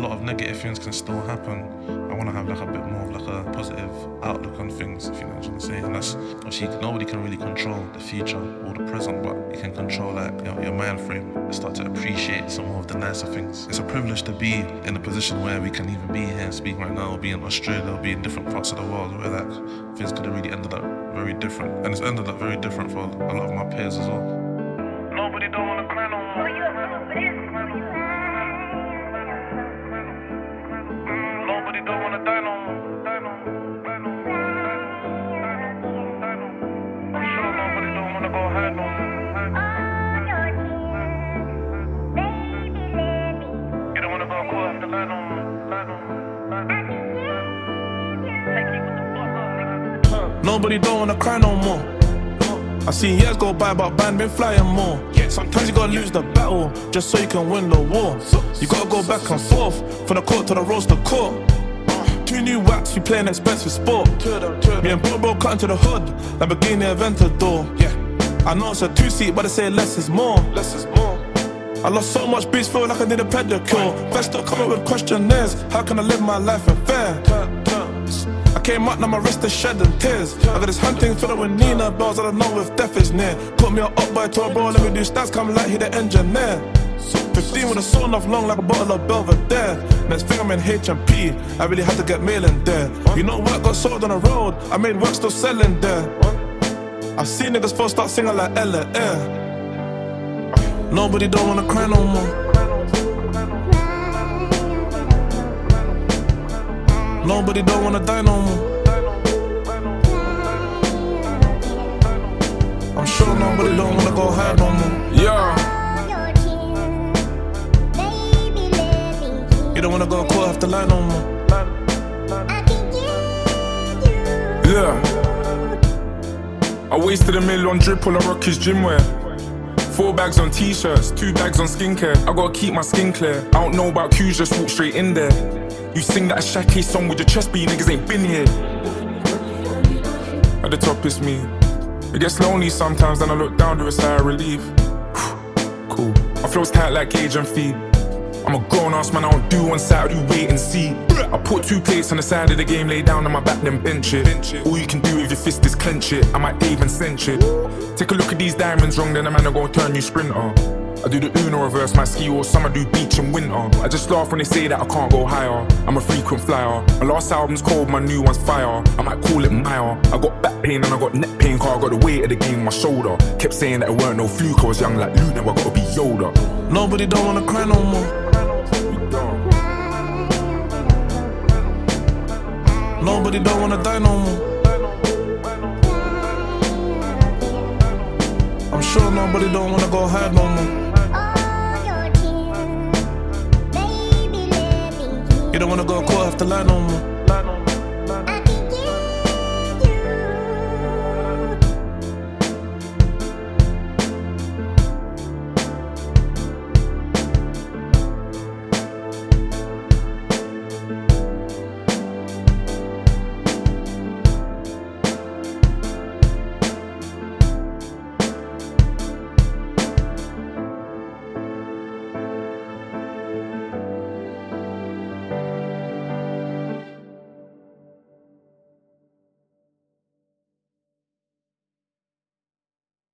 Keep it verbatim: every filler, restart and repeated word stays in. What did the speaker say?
lot of negative things can still happen. I want to have like a bit more of like a positive outlook on things, if you know what I'm trying to say. And that's obviously nobody can really control the future or the present, but you can control like you know, your mind frame and start to appreciate some more of the nicer things. It's a privilege to be in a position where we can even be here and speak right now, or be in Australia, or be in different parts of the world where like things could have really ended up very different. And it's ended up very different for a lot of my peers as well. Nobody don't want to cry no more. Nobody don't want to die no more. Die no more. Die no more. I'm sure nobody don't want to go hide no more. You don't want to go cool after lie no more. Lie no more. Take you with the fuck up, nigga. Nobody don't want to cry no more. I seen years go by, but band been flying more. Sometimes you gotta lose the battle just so you can win the war. You gotta go back and forth from the court to the roaster court. Two new wax, you play an expensive sport. Me and bro bro cut into the hood, Lamborghini Aventador. I know it's a two-seat, but they say less is more. Less is more. I lost so much beats, feel like I need a pedicure. Best don't come up with questionnaires. How can I live my life in fair? I came up, now my wrist is shedding tears. I got this hunting filled with Nina bells, I don't know if death is near. Put me on up by tour, bro, let me do stats, come like he the engineer. Fifteen with a saw enough long like a bottle of Belvedere. Next thing I'm in H and P, I really had to get mail in there. You know work got sold on the road, I made work still selling there. I see niggas first start singing like Ella Air. Nobody don't wanna cry no more. Nobody don't wanna die no more. I'm sure nobody don't wanna go hide no more. Yeah. You don't wanna go court after lie no more. Yeah. I wasted a million drip all I rock his gym wear. Four bags on t-shirts, two bags on skincare. I gotta keep my skin clear. I don't know about Q's, just walk straight in there. You sing that Shaq song with your chest, but you niggas ain't been here. At the top it's me. It gets lonely sometimes, then I look down to a sigh of relief. Cool. My flow's tight like Gage and Feed. I'm a grown-ass man, I don't do one side, I do wait and see. I put two plates on the side of the game, lay down on my back, then bench it. All you can do with your fist is clench it. I might even cinch it. Take a look at these diamonds wrong, then a man are gonna turn you sprinter. I do the Uno reverse, my ski all summer, do beach and winter. I just laugh when they say that I can't go higher. I'm a frequent flyer. My last album's cold, my new one's fire. I might call it Maya. I got back pain and I got neck pain, cause I got the weight of the game on my shoulder. Kept saying that it weren't no fluke, I was young like Luke, now I gotta be Yoda. Nobody don't wanna cry no more. Nobody don't wanna die no more. I'm sure nobody don't wanna go hide no more. You don't wanna go court after lie no more.